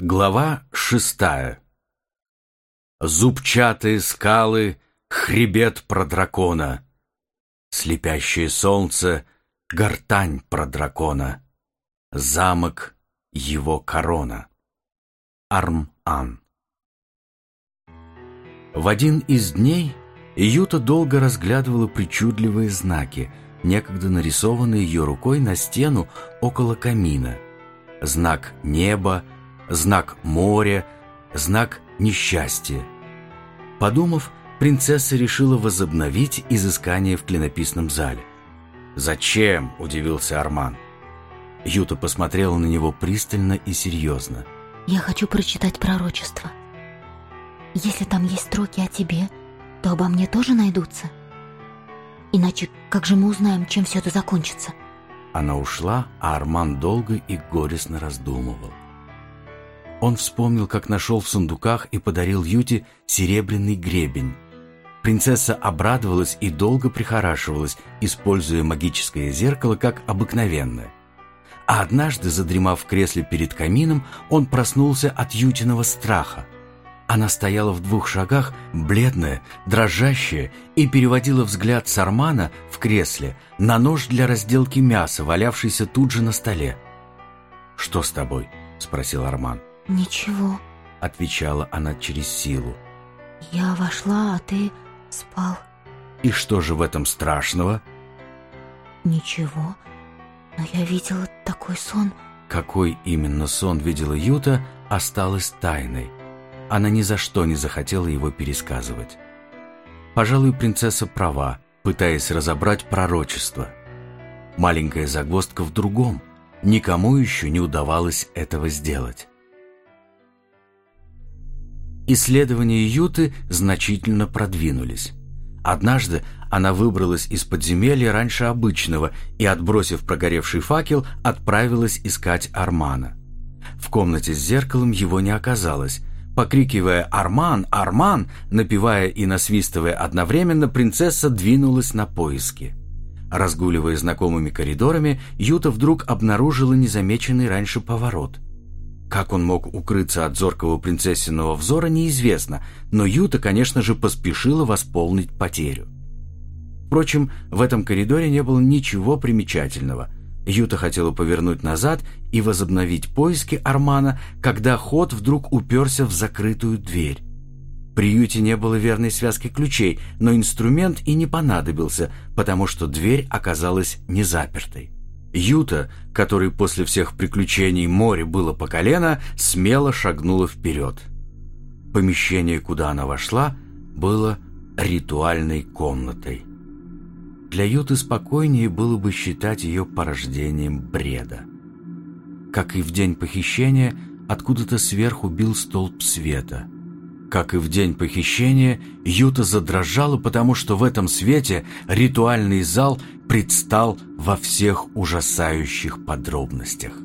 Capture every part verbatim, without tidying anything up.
Глава шестая. Зубчатые скалы, хребет про дракона, слепящее солнце, гортань про дракона, замок его корона. Арм-Ан. В один из дней Юта долго разглядывала причудливые знаки, некогда нарисованные ее рукой на стену около камина. Знак неба, знак моря, знак несчастья. Подумав, принцесса решила возобновить изыскание в клинописном зале. «Зачем?» – удивился Арман. Юта посмотрела на него пристально и серьезно. «Я хочу прочитать пророчество. Если там есть строки о тебе, то обо мне тоже найдутся. Иначе как же мы узнаем, чем все это закончится?» Она ушла, а Арман долго и горестно раздумывал. Он вспомнил, как нашел в сундуках и подарил Юте серебряный гребень. Принцесса обрадовалась и долго прихорашивалась, используя магическое зеркало как обыкновенное. А однажды, задремав в кресле перед камином, он проснулся от Ютиного страха. Она стояла в двух шагах, бледная, дрожащая, и переводила взгляд с Армана в кресле на нож для разделки мяса, валявшийся тут же на столе. «Что с тобой?» – спросил Арман. «Ничего», — отвечала она через силу. «Я вошла, а ты спал». «И что же в этом страшного?» «Ничего, но я видела такой сон». Какой именно сон видела Юта, осталось тайной. Она ни за что не захотела его пересказывать. Пожалуй, принцесса права, пытаясь разобрать пророчество. Маленькая загвоздка в другом. Никому еще не удавалось этого сделать. Исследования Юты значительно продвинулись. Однажды она выбралась из подземелья раньше обычного и, отбросив прогоревший факел, отправилась искать Армана. В комнате с зеркалом его не оказалось. Покрикивая «Арман! Арман!», напевая и насвистывая одновременно, принцесса двинулась на поиски. Разгуливая знакомыми коридорами, Юта вдруг обнаружила незамеченный раньше поворот. Как он мог укрыться от зоркого принцессиного взора, неизвестно, но Юта, конечно же, поспешила восполнить потерю. Впрочем, в этом коридоре не было ничего примечательного. Юта хотела повернуть назад и возобновить поиски Армана, когда ход вдруг уперся в закрытую дверь. При Юте не было верной связки ключей, но инструмент и не понадобился, потому что дверь оказалась не запертой. Юта, которой после всех приключений море было по колено, смело шагнула вперед. Помещение, куда она вошла, было ритуальной комнатой. Для Юты спокойнее было бы считать ее порождением бреда. Как и в день похищения, откуда-то сверху бил столб света. Как и в день похищения, Юта задрожала, потому что в этом свете ритуальный зал предстал во всех ужасающих подробностях.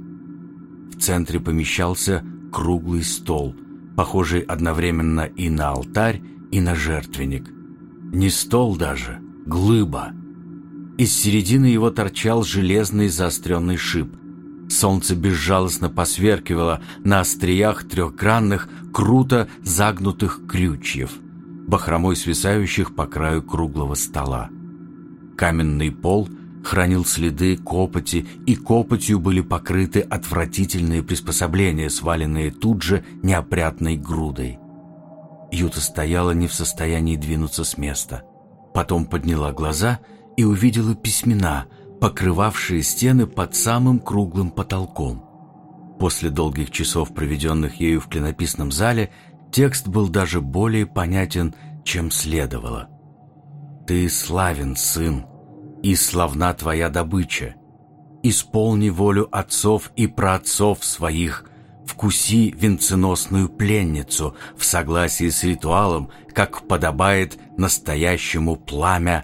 В центре помещался круглый стол, похожий одновременно и на алтарь, и на жертвенник. Не стол даже, глыба. Из середины его торчал железный заостренный шип. Солнце безжалостно посверкивало на остриях трехгранных, круто загнутых крючьев, бахромой свисающих по краю круглого стола. Каменный пол хранил следы копоти, и копотью были покрыты отвратительные приспособления, сваленные тут же неопрятной грудой. Юта стояла не в состоянии двинуться с места. Потом подняла глаза и увидела письмена, покрывавшие стены под самым круглым потолком. После долгих часов, проведенных ею в клинописном зале, текст был даже более понятен, чем следовало. «Ты славен, сын, и славна твоя добыча. Исполни волю отцов и праотцов своих, вкуси венценосную пленницу в согласии с ритуалом, как подобает настоящему пламя».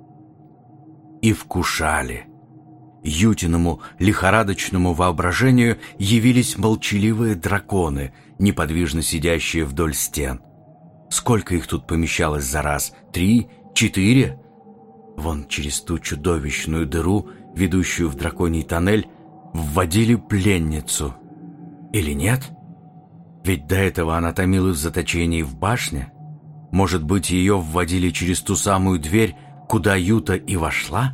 И вкушали. Ютиному лихорадочному воображению явились молчаливые драконы, неподвижно сидящие вдоль стен. Сколько их тут помещалось за раз? Три? Четыре? Вон через ту чудовищную дыру, ведущую в драконий тоннель, вводили пленницу. Или нет? Ведь до этого она томилась в заточении в башне. Может быть, ее вводили через ту самую дверь, куда Юта и вошла?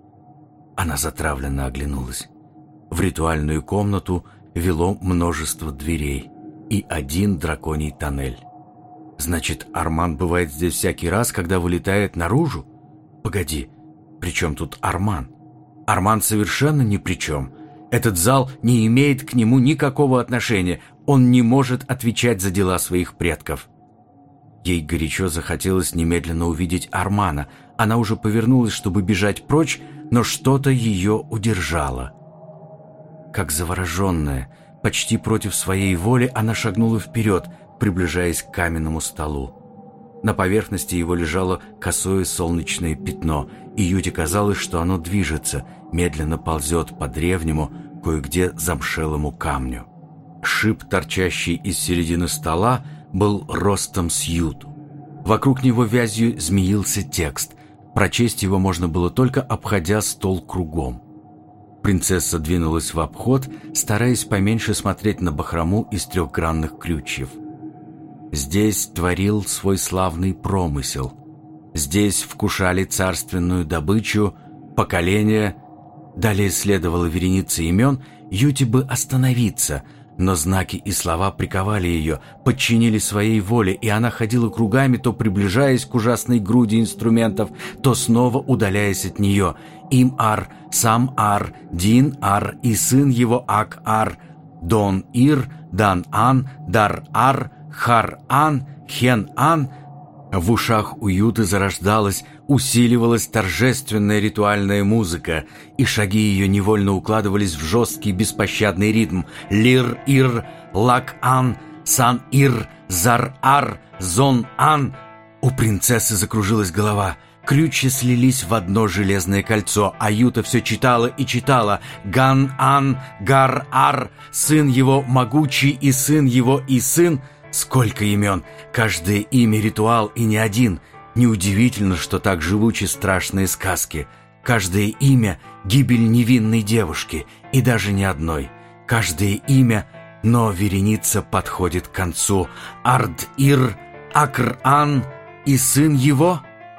Она затравленно оглянулась. В ритуальную комнату вело множество дверей и один драконий тоннель. Значит, Арман бывает здесь всякий раз, когда вылетает наружу? Погоди, при чем тут Арман? Арман совершенно ни при чем. Этот зал не имеет к нему никакого отношения. Он не может отвечать за дела своих предков. Ей горячо захотелось немедленно увидеть Армана. Она уже повернулась, чтобы бежать прочь, но что-то ее удержало. Как завороженная, почти против своей воли, она шагнула вперед, приближаясь к каменному столу. На поверхности его лежало косое солнечное пятно, и Юте казалось, что оно движется, медленно ползет по древнему, кое-где замшелому камню. Шип, торчащий из середины стола, был ростом с Юту. Вокруг него вязью змеился текст. Прочесть его можно было только обходя стол кругом. Принцесса двинулась в обход, стараясь поменьше смотреть на бахрому из трехгранных крючьев. Здесь творил свой славный промысел. Здесь вкушали царственную добычу поколения. Далее следовала вереница имен. Юте бы остановиться, но знаки и слова приковали ее, подчинили своей воле, и она ходила кругами, то приближаясь к ужасной груди инструментов, то снова удаляясь от нее. Им-Ар, Сам-Ар, Дин-Ар и сын его Ак-Ар, Дон-Ир, Дан-Ан, Дар-Ар, Хар-Ан, Хен-Ан. В ушах у Юты зарождалась, усиливалась торжественная ритуальная музыка, и шаги ее невольно укладывались в жесткий беспощадный ритм. Лир-Ир, Лак-Ан, Сан-Ир, Зар-Ар, Зон-Ан. У принцессы закружилась голова. Крючья слились в одно железное кольцо, а Юта все читала и читала. Ган-Ан, Гар-Ар, сын его могучий и сын его и сын. Сколько имен! Каждое имя — ритуал, и не один. Неудивительно, что так живучи страшные сказки. Каждое имя — гибель невинной девушки, и даже не одной. Каждое имя, но вереница подходит к концу. Ард-Ир, Акр-Ан и сын его.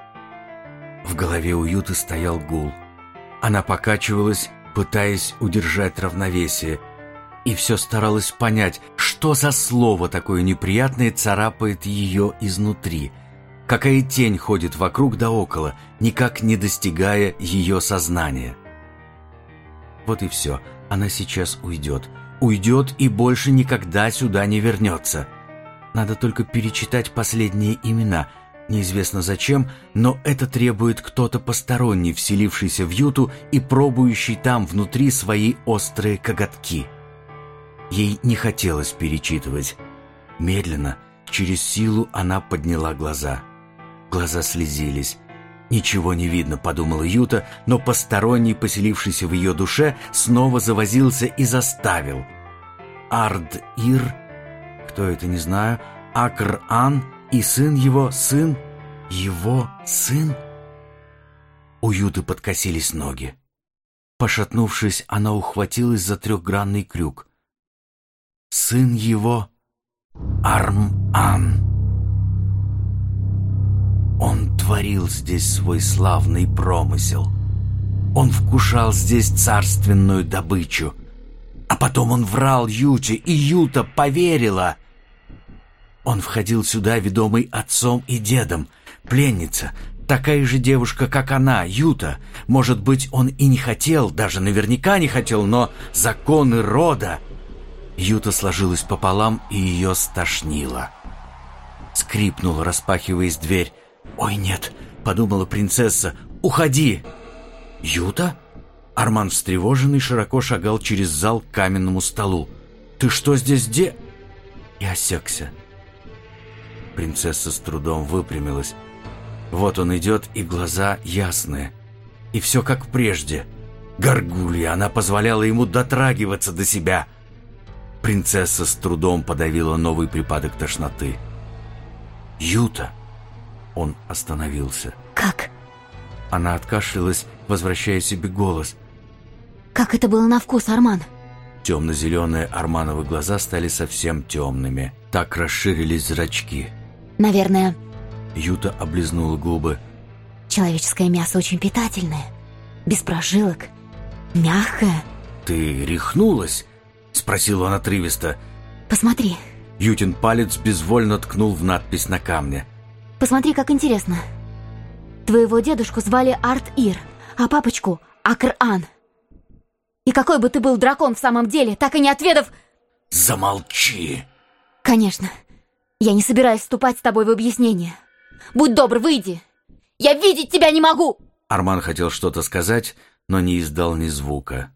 В голове у Юты стоял гул. Она покачивалась, пытаясь удержать равновесие, и все старалась понять, что за слово такое неприятное царапает ее изнутри. Какая тень ходит вокруг да около, никак не достигая ее сознания. Вот и все, она сейчас уйдет. Уйдет и больше никогда сюда не вернется. Надо только перечитать последние имена. Неизвестно зачем, но это требует кто-то посторонний, вселившийся в Юту и пробующий там внутри свои острые коготки. Ей не хотелось перечитывать. Медленно, через силу она подняла глаза. Глаза слезились. «Ничего не видно», — подумала Юта, но посторонний, поселившийся в ее душе, снова завозился и заставил. Ард-Ир, кто это, не знаю, Акр-Ан и сын его, сын, его сын. У Юты подкосились ноги. Пошатнувшись, она ухватилась за трехгранный крюк. Сын его Арм-Ан. Он творил здесь свой славный промысел. Он вкушал здесь царственную добычу. А потом он врал Юте, и Юта поверила. Он входил сюда, ведомый отцом и дедом. Пленница, такая же девушка, как она, Юта. Может быть, он и не хотел, даже наверняка не хотел, но законы рода... Юта сложилась пополам, и ее стошнило. Скрипнула, распахиваясь дверь. «Ой, нет!» — подумала принцесса. «Уходи!» «Юта?» Арман, встревоженный, широко шагал через зал к каменному столу. «Ты что здесь де...» И осекся. Принцесса с трудом выпрямилась. Вот он идет, и глаза ясные. И все как прежде. Горгулья, она позволяла ему дотрагиваться до себя. Принцесса с трудом подавила новый припадок тошноты. «Юта!» Он остановился. «Как?» Она откашлялась, возвращая себе голос. «Как это было на вкус, Арман? Темно-зеленые Армановы глаза стали совсем темными. Так расширились зрачки. Наверное... Юта облизнула губы. Человеческое мясо очень питательное. Без прожилок. Мягкое. «Ты рехнулась?» — спросил он отрывисто. Посмотри. Ютин палец безвольно ткнул в надпись на камне. Посмотри, как интересно. Твоего дедушку звали Арт-Ир, а папочку — Акр-Ан. И какой бы ты был дракон в самом деле, так и не отведав... Замолчи! Конечно. Я не собираюсь вступать с тобой в объяснение. Будь добр, выйди. Я видеть тебя не могу! Арман хотел что-то сказать, но не издал ни звука.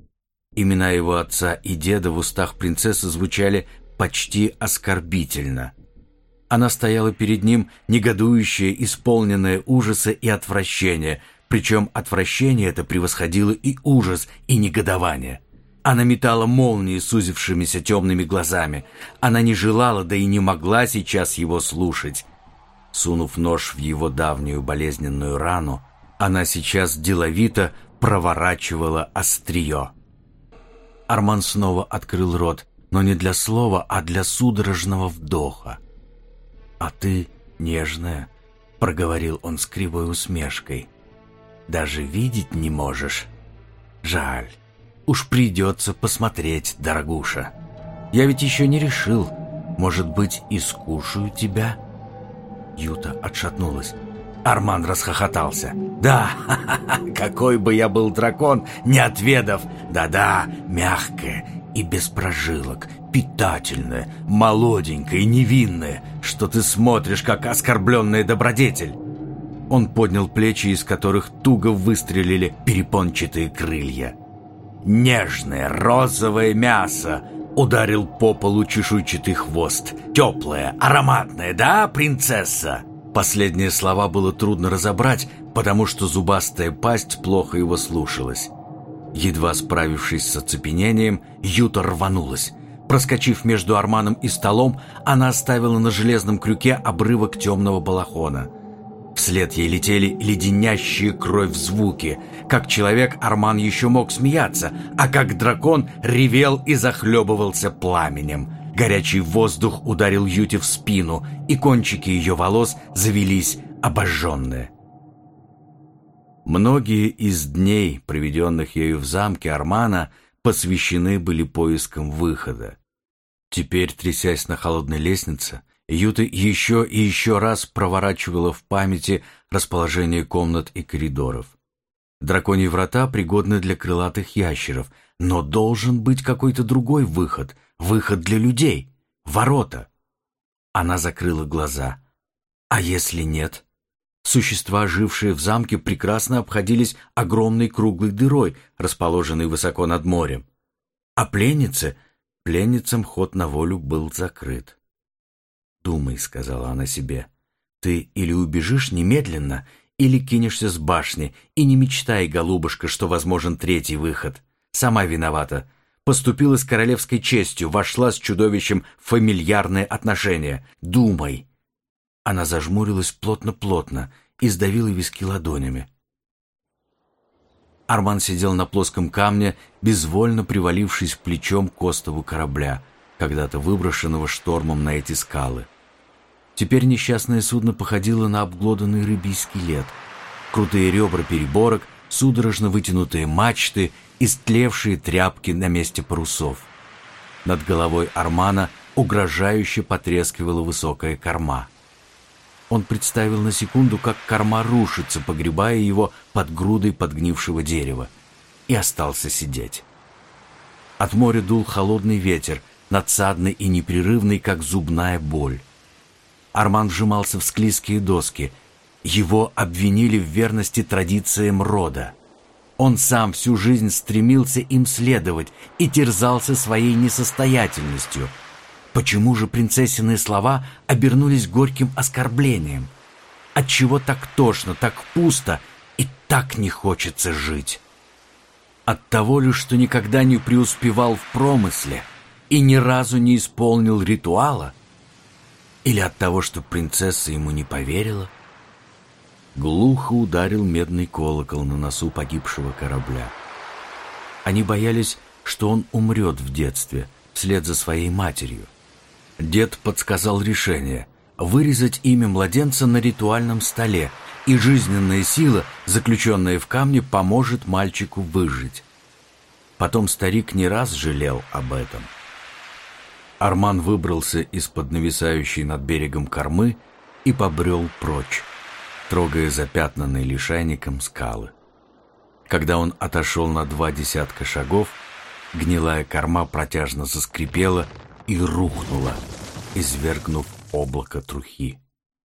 Имена его отца и деда в устах принцессы звучали почти оскорбительно. Она стояла перед ним, негодующая, исполненная ужаса и отвращения, причем отвращение это превосходило и ужас, и негодование. Она метала молнии сузившимися темными глазами. Она не желала, да и не могла сейчас его слушать. Сунув нож в его давнюю болезненную рану, она сейчас деловито проворачивала острие. Арман снова открыл рот, но не для слова, а для судорожного вдоха. «А ты нежная», — проговорил он с кривой усмешкой. «Даже видеть не можешь? Жаль. Уж придется посмотреть, дорогуша. Я ведь еще не решил. Может быть, искушаю тебя?» Юта отшатнулась. Арман расхохотался. «Да, какой бы я был дракон, не отведав! Да-да, мягкое и без прожилок, питательное, молоденькое и невинное, что ты смотришь, как оскорбленная добродетель!» Он поднял плечи, из которых туго выстрелили перепончатые крылья. «Нежное розовое мясо!» — ударил по полу чешуйчатый хвост. «Теплое, ароматное, да, принцесса?» Последние слова было трудно разобрать, потому что зубастая пасть плохо его слушалась. Едва справившись с оцепенением, Юта рванулась. Проскочив между Арманом и столом, она оставила на железном крюке обрывок темного балахона. Вслед ей летели леденящие кровь звуки. Как человек Арман еще мог смеяться, а как дракон ревел и захлебывался пламенем. Горячий воздух ударил Юте в спину, и кончики ее волос завелись обожженные. Многие из дней, проведенных ею в замке Армана, посвящены были поискам выхода. Теперь, трясясь на холодной лестнице, Юта еще и еще раз проворачивала в памяти расположение комнат и коридоров. Драконьи врата пригодны для крылатых ящеров, но должен быть какой-то другой выход, выход для людей, ворота. Она закрыла глаза. А если нет? Существа, жившие в замке, прекрасно обходились огромной круглой дырой, расположенной высоко над морем. А пленницы, пленницам ход на волю был закрыт. «Думай», — сказала она себе, — «ты или убежишь немедленно, или кинешься с башни, и не мечтай, голубушка, что возможен третий выход. Сама виновата. Поступила с королевской честью, вошла с чудовищем в фамильярные отношения. Думай». Она зажмурилась плотно-плотно и сдавила виски ладонями. Арман сидел на плоском камне, безвольно привалившись плечом к остову корабля, когда-то выброшенного штормом на эти скалы. Теперь несчастное судно походило на обглоданный рыбий скелет. Крутые ребра переборок, судорожно вытянутые мачты, истлевшие тряпки на месте парусов. Над головой Армана угрожающе потрескивала высокая корма. Он представил на секунду, как корма рушится, погребая его под грудой подгнившего дерева, и остался сидеть. От моря дул холодный ветер, надсадный и непрерывный, как зубная боль. Арман вжимался в склизкие доски. Его обвинили в верности традициям рода. Он сам всю жизнь стремился им следовать и терзался своей несостоятельностью. Почему же принцессины слова обернулись горьким оскорблением? Отчего так тошно, так пусто и так не хочется жить? От того ли, что никогда не преуспевал в промысле и ни разу не исполнил ритуала? Или от того, что принцесса ему не поверила? Глухо ударил медный колокол на носу погибшего корабля. Они боялись, что он умрет в детстве, вслед за своей матерью. Дед подсказал решение – вырезать имя младенца на ритуальном столе, и жизненная сила, заключенная в камне, поможет мальчику выжить. Потом старик не раз жалел об этом. Арман выбрался из-под нависающей над берегом кормы и побрел прочь, трогая запятнанные лишайником скалы. Когда он отошел на два десятка шагов, гнилая корма протяжно заскрипела и рухнула, извергнув облако трухи.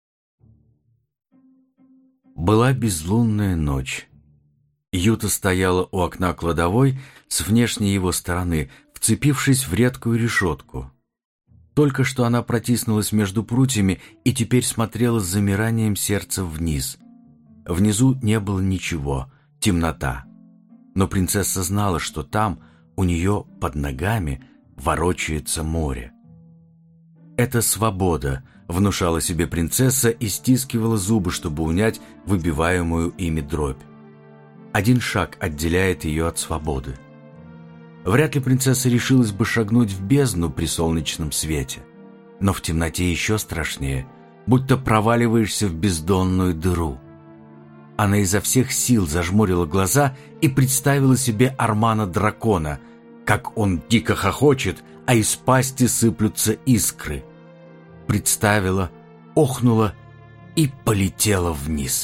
Была безлунная ночь. Юта стояла у окна кладовой с внешней его стороны, вцепившись в редкую решетку. Только что она протиснулась между прутьями и теперь смотрела с замиранием сердца вниз. Внизу не было ничего, темнота. Но принцесса знала, что там, у нее под ногами, ворочается море. «Это свобода», — внушала себе принцесса и стискивала зубы, чтобы унять выбиваемую ими дробь. Один шаг отделяет ее от свободы. Вряд ли принцесса решилась бы шагнуть в бездну при солнечном свете. Но в темноте еще страшнее, будто проваливаешься в бездонную дыру. Она изо всех сил зажмурила глаза и представила себе Армана-дракона, как он дико хохочет, а из пасти сыплются искры. Представила, охнула и полетела вниз.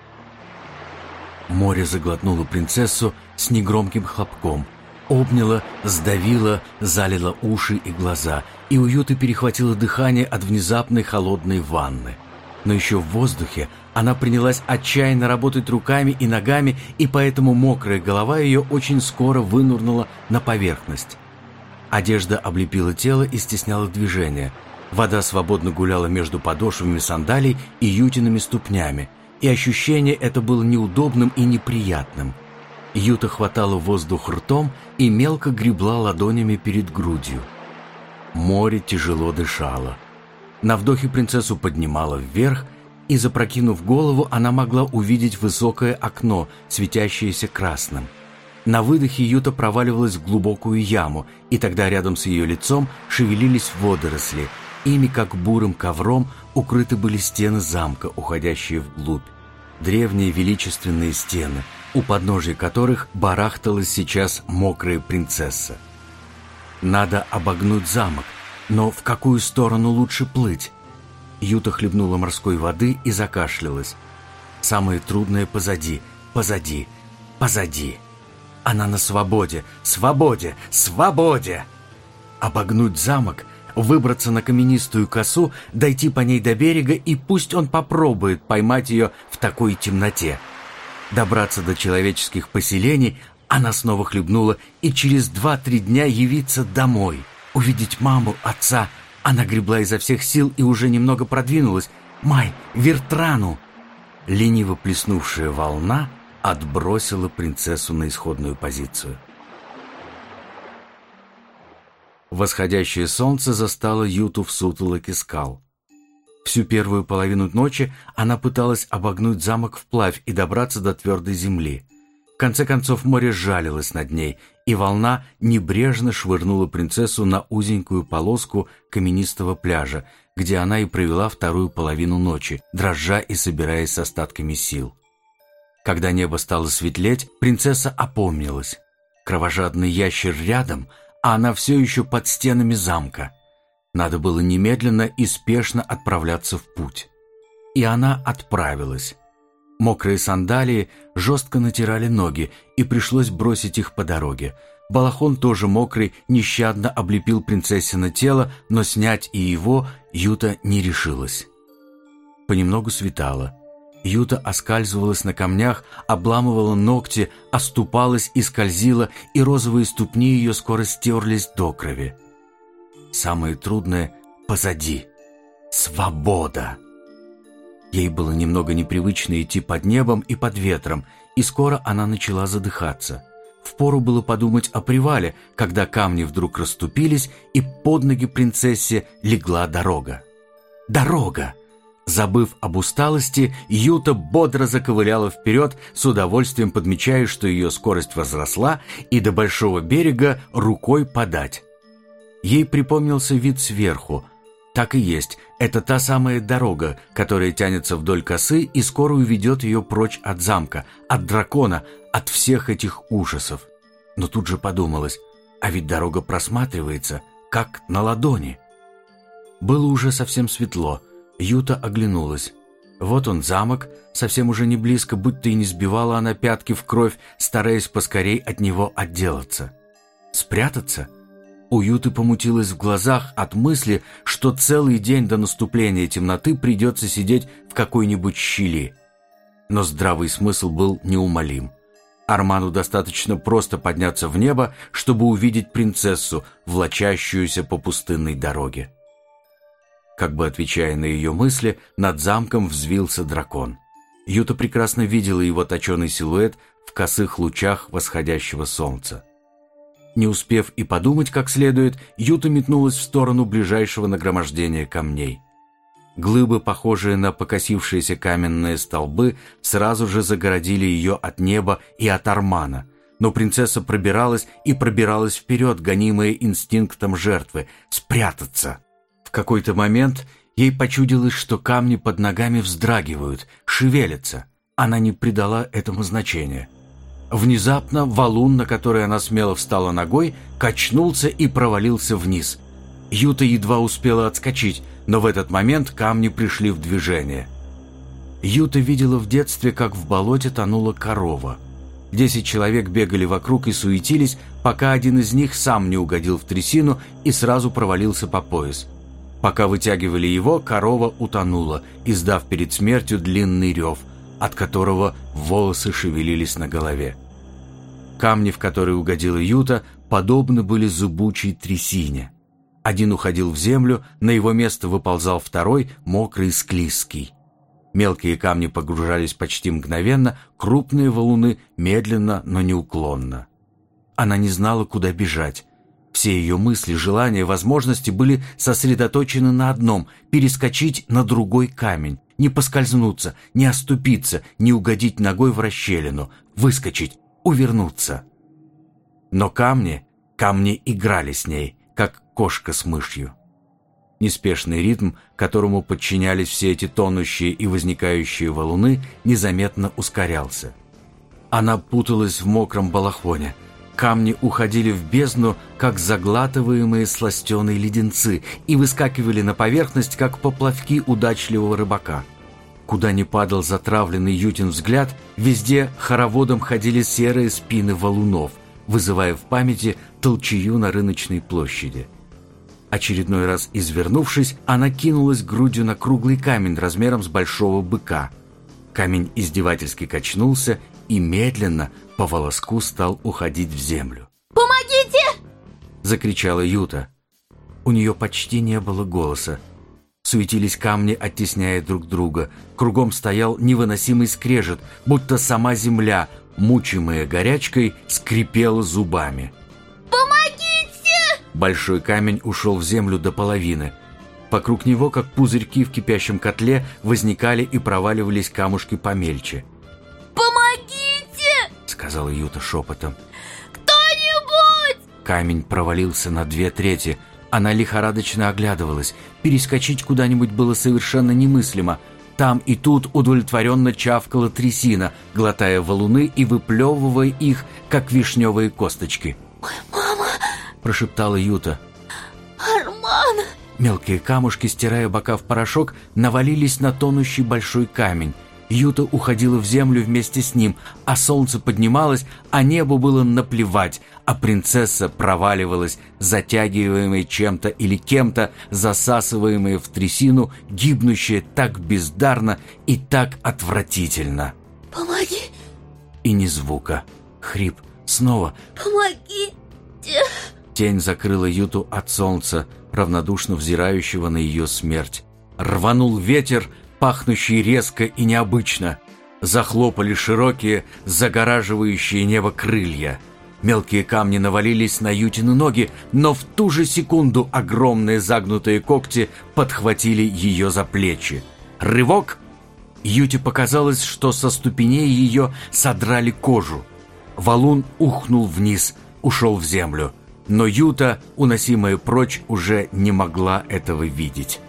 Море заглотнуло принцессу с негромким хлопком, обняло, сдавило, залило уши и глаза, и у Юты перехватило дыхание от внезапной холодной ванны. Но еще в воздухе она принялась отчаянно работать руками и ногами, и поэтому мокрая голова ее очень скоро вынырнула на поверхность. Одежда облепила тело и стесняла движение. Вода свободно гуляла между подошвами сандалий и Ютиными ступнями, и ощущение это было неудобным и неприятным. Юта хватала воздух ртом и мелко гребла ладонями перед грудью. Море тяжело дышало. На вдохе принцессу поднимало вверх, и, запрокинув голову, она могла увидеть высокое окно, светящееся красным. На выдохе Юта проваливалась в глубокую яму, и тогда рядом с ее лицом шевелились водоросли. Ими, как бурым ковром, укрыты были стены замка, уходящие вглубь. Древние величественные стены, у подножия которых барахталась сейчас мокрая принцесса. Надо обогнуть замок, но в какую сторону лучше плыть? Юта хлебнула морской воды и закашлялась. Самое трудное позади, позади, позади. Она на свободе, свободе, свободе! Обогнуть замок, выбраться на каменистую косу, дойти по ней до берега, и пусть он попробует поймать ее в такой темноте. Добраться до человеческих поселений она снова хлебнула, и через два-три дня явиться домой. Увидеть маму, отца. Она гребла изо всех сил и уже немного продвинулась. Май, Вертрану! Лениво плеснувшая волна отбросила принцессу на исходную позицию. Восходящее солнце застало Юту в сутолоке скал. Всю первую половину ночи она пыталась обогнуть замок вплавь и добраться до твердой земли. В конце концов море сжалилось над ней, и волна небрежно швырнула принцессу на узенькую полоску каменистого пляжа, где она и провела вторую половину ночи, дрожа и собираясь с остатками сил. Когда небо стало светлеть, принцесса опомнилась. Кровожадный ящер рядом, а она все еще под стенами замка. Надо было немедленно и спешно отправляться в путь. И она отправилась. Мокрые сандалии жестко натирали ноги, и пришлось бросить их по дороге. Балахон, тоже мокрый, нещадно облепил принцессино тело, но снять и его Юта не решилась. Понемногу светало. Юта оскальзывалась на камнях, обламывала ногти, оступалась и скользила, и розовые ступни ее скоро стерлись до крови. Самое трудное позади. Свобода! Ей было немного непривычно идти под небом и под ветром, и скоро она начала задыхаться. Впору было подумать о привале, когда камни вдруг расступились, и под ноги принцессе легла дорога. Дорога! Забыв об усталости, Юта бодро заковыляла вперед, с удовольствием подмечая, что ее скорость возросла, и до большого берега рукой подать. Ей припомнился вид сверху. Так и есть, это та самая дорога, которая тянется вдоль косы и скоро уведет ее прочь от замка, от дракона, от всех этих ужасов. Но тут же подумалось, а ведь дорога просматривается, как на ладони. Было уже совсем светло. Юта оглянулась. Вот он, замок, совсем уже не близко, будто и не сбивала она пятки в кровь, стараясь поскорей от него отделаться. Спрятаться? У Юты помутилось в глазах от мысли, что целый день до наступления темноты придется сидеть в какой-нибудь щели. Но здравый смысл был неумолим. Арману достаточно просто подняться в небо, чтобы увидеть принцессу, влачащуюся по пустынной дороге. Как бы отвечая на ее мысли, над замком взвился дракон. Юта прекрасно видела его точеный силуэт в косых лучах восходящего солнца. Не успев и подумать как следует, Юта метнулась в сторону ближайшего нагромождения камней. Глыбы, похожие на покосившиеся каменные столбы, сразу же загородили ее от неба и от Армана, но принцесса пробиралась и пробиралась вперед, гонимая инстинктом жертвы — спрятаться. В какой-то момент ей почудилось, что камни под ногами вздрагивают, шевелятся. Она не придала этому значения. Внезапно валун, на который она смело встала ногой, качнулся и провалился вниз. Юта едва успела отскочить, но в этот момент камни пришли в движение. Юта видела в детстве, как в болоте тонула корова. Десять человек бегали вокруг и суетились, пока один из них сам не угодил в трясину и сразу провалился по пояс. Пока вытягивали его, корова утонула, издав перед смертью длинный рев, от которого волосы шевелились на голове. Камни, в которые угодила Юта, подобны были зубучей трясине. Один уходил в землю, на его место выползал второй, мокрый и склизкий. Мелкие камни погружались почти мгновенно, крупные валуны медленно, но неуклонно. Она не знала, куда бежать. Все ее мысли, желания, возможности были сосредоточены на одном — перескочить на другой камень, не поскользнуться, не оступиться, не угодить ногой в расщелину, выскочить, увернуться. Но камни, камни играли с ней, как кошка с мышью. Неспешный ритм, которому подчинялись все эти тонущие и возникающие валуны, незаметно ускорялся. Она путалась в мокром балахоне. Камни уходили в бездну, как заглатываемые сластеные леденцы, и выскакивали на поверхность, как поплавки удачливого рыбака. Куда ни падал затравленный Ютин взгляд, везде хороводом ходили серые спины валунов, вызывая в памяти толчею на рыночной площади. Очередной раз извернувшись, она кинулась грудью на круглый камень размером с большого быка. Камень издевательски качнулся и медленно по волоску стал уходить в землю. «Помогите!» — закричала Юта. У нее почти не было голоса. Суетились камни, оттесняя друг друга. Кругом стоял невыносимый скрежет, будто сама земля, мучимая горячкой, скрипела зубами. «Помогите!» Большой камень ушел в землю до половины. Вокруг него, как пузырьки в кипящем котле, возникали и проваливались камушки помельче. «Помогите!» — сказала Юта шепотом. «Кто-нибудь!» Камень провалился на две трети. Она лихорадочно оглядывалась. Перескочить куда-нибудь было совершенно немыслимо. Там и тут удовлетворенно чавкала трясина, глотая валуны и выплевывая их, как вишневые косточки. «Ой, мама!» — прошептала Юта. «Арман!» Мелкие камушки, стирая бока в порошок, навалились на тонущий большой камень. Юта уходила в землю вместе с ним, а солнце поднималось, а небу было наплевать, а принцесса проваливалась, затягиваемая чем-то или кем-то, засасываемая в трясину, гибнущая так бездарно и так отвратительно. «Помоги!» И ни звука. Хрип. Снова. «Помогите!» Тень закрыла Юту от солнца, равнодушно взирающего на ее смерть. Рванул ветер, пахнущий резко и необычно. Захлопали широкие, загораживающие небо крылья. Мелкие камни навалились на Ютины ноги, но в ту же секунду огромные загнутые когти подхватили ее за плечи. Рывок! Юте показалось, что со ступеней ее содрали кожу. Валун ухнул вниз, ушел в землю. Но Юта, уносимая прочь, уже не могла этого видеть.